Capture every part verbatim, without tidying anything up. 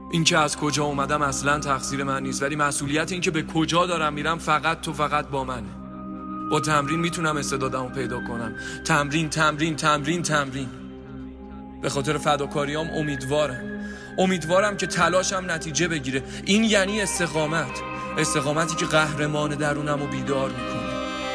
این که از کجا اومدم اصلا تقصیر من نیست، ولی مسئولیت این که به کجا دارم میرم فقط تو فقط با منه. با تمرین میتونم استعدادمو پیدا کنم. تمرین تمرین تمرین تمرین. به خاطر فداکاریام امیدوارم امیدوارم که تلاشم نتیجه بگیره. این یعنی استقامت، استقامتی که قهرمان درونمو بیدار میکنه.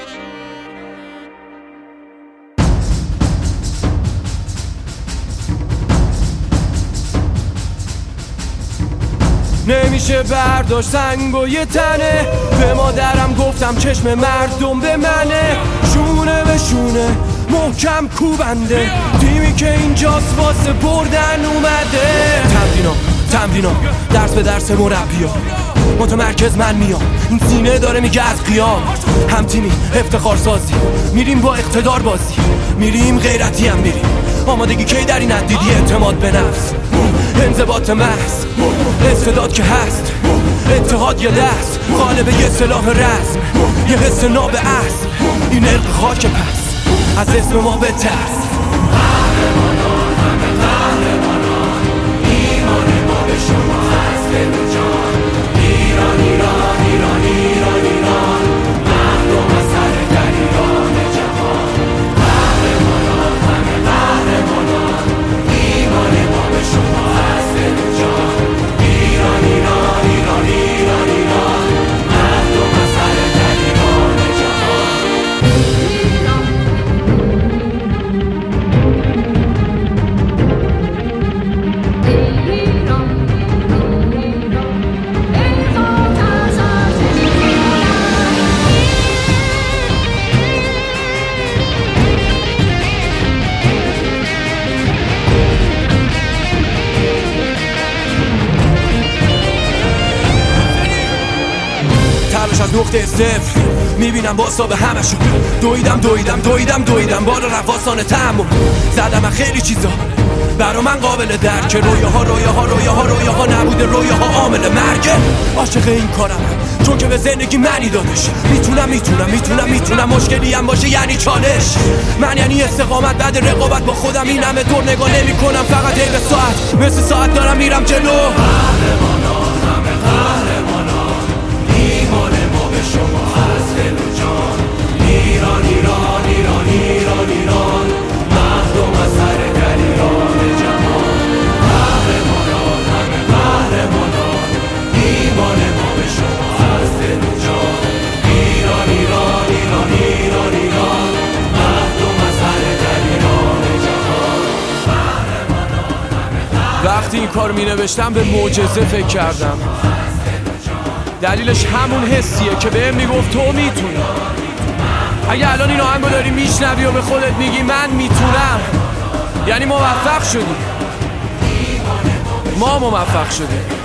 نمیشه برداشت سنگ و یه تنه. به مادرم گفتم چشم مردم به منه. شونه به شونه محکم کوبنده. تیمی که اینجاست واسه بردن اومده. تمرینا تمرینا درس به درس مربیا. متمرکز من میام. این سینه داره میگه از قیام. هم تیمی افتخار سازی. میریم با اقتدار بازی. میریم غیرتی هم میریم. آمادگی کی در این دیدی؟ اعتماد به نفس، انضباط محض، استعداد که هست، اتحاد یه دست، غالب یه سلاح رزم، یه حس ناب اصل. این ارق خاک پس از اسم ما به ترس. قهرمانان همه قهرمانان، ایمان ما به شما هست دل و جان. ایران ایران ایران ایران ایران، مردم از سر در ایران جهان. قهرمانان همه قهرمانان، ایمان ما به شما هست دل و جان. ایران ایران ایران ایران ایران، مردم از سر در ایران جهان. تلاش از نقطه صفر میبینم باسا به همشون. دویدم دویدم دویدم دویدم بالا رفاسان تحمل. زدم من خیلی چیزا برا من قابل درک. رویاها رویاها رویاها رویاها نبوده، رویاها عامل مرگه. عاشق این کارم چون که به زندگی معنی دادش. میتونم میتونم میتونم میتونم مشکلی هم باشه یعنی چالش. من یعنی استقامت بعد رقابت با خودم. این همه دور نگاه نمی کنم، فقط هی به ساعت مثل ساعت دارم میرم جلو. قهرمانان همه قهرمانان، ایمان ما به شما هست دل و جان. ایران ایران ایران ایران ایران، مردم از سر در ایران جهان. قهرمانان همه قهرمانان، ایمان ما به شما هست دل و جان. ایران ایران ایران ایران ایران، مردم از سر در ایران جهان. قهرمانان همه قهرمانان. وقتی این کار می نوشتم به معجزه فکر کردم. دلیلش همون حسیه که بهم میگفت تو میتونی. اگه الان این آهنگو داری میشنوی و به خودت میگی من میتونم، یعنی موفق شدی. ما موفق شدیم.